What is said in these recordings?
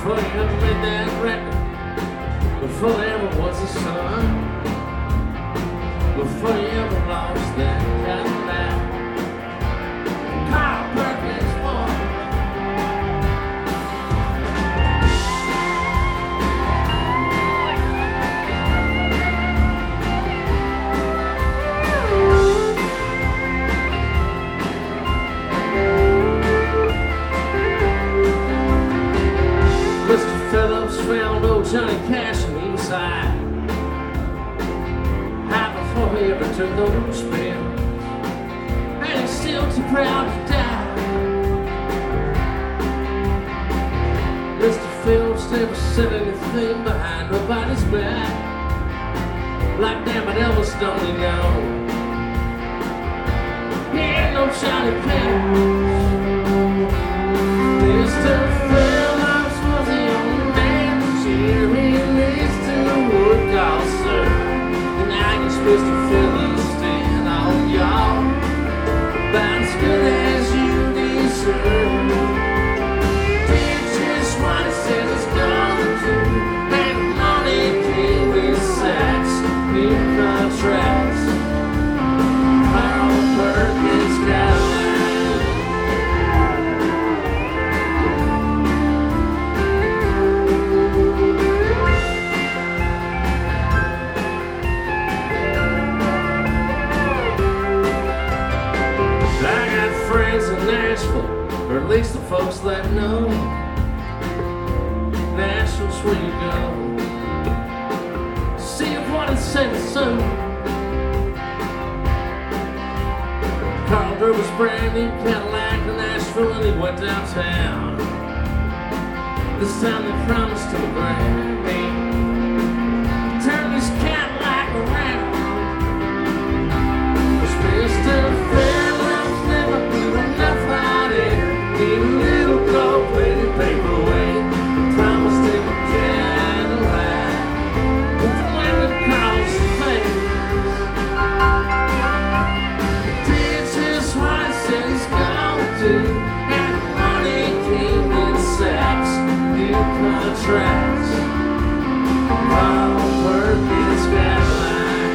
before you ever made that record, before there ever was a sun, before you ever lost that Cadillac. Carl Perkins boy. Mr. Phillips found old Johnny Cash and he was high before he ever took those pills, and he's still too proud to die. Mr. Phillips never said anything behind nobody's back, like damn it Elvis don't he know he ain't no Johnny Cash. Mr. Phillips was the only man cheering his to wood call sir. Mr. Phillips stand on y'all about as good as you deserve. Did just what he said he's gonna do, and money came with sacks, new contracts. Carl Perkins Cadillac. Or at least the folks that know Nashville's where you go. See if what it said soon. Carl drove his brand new Cadillac to Nashville and he went downtown. This time they promised him a Grammy. Turn this Cadillac around. Was Mr. Phillips never good enough out here? Need a little gold-plated paperweight. Promised him a Cadillac with the lemon across his face. Did just what he said he's gonna do, and money came in sacks, new contracts. Carl Perkins Cadillac.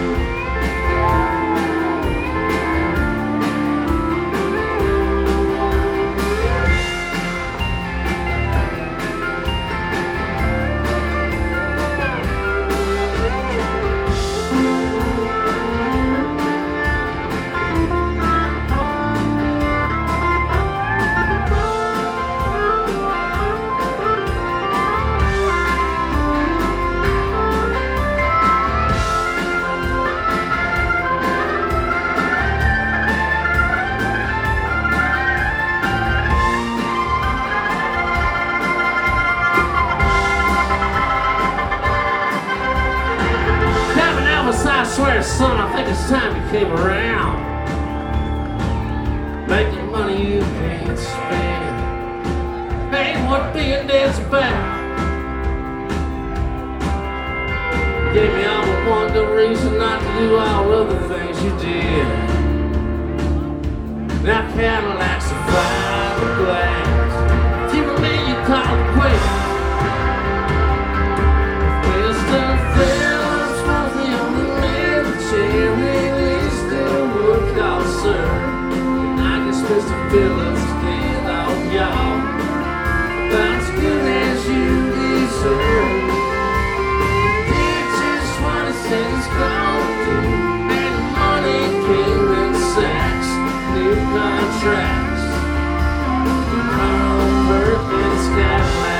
I swear, son, I think it's time you came around. Making money you can't spend ain't what being dead's about. Gave me all but one good reason not to do all other things you did. Now Cadillac's a fiberglass. If you were me, you'd call it quits. Mr. Phillips was the only man that released the wood call sir. And I guess Mr. Phillips stand on y'all about as good as you deserve. Did just what he said he's gonna do, and money came in sacks, new contracts. Carl Perkins Cadillac.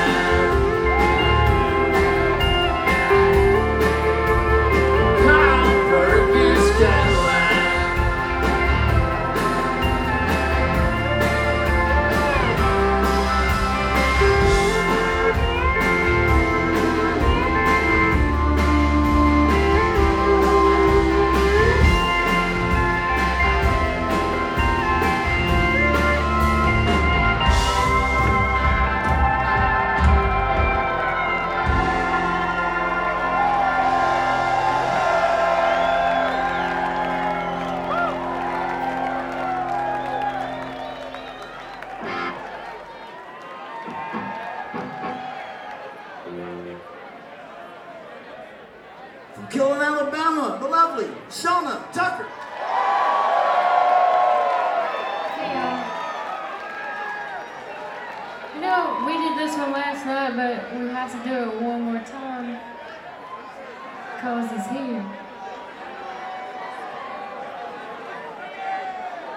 Dillon, Alabama, the lovely Shauna Tucker. Hey, y'all. You know, we did this one last night, but we have to do it one more time because he's here.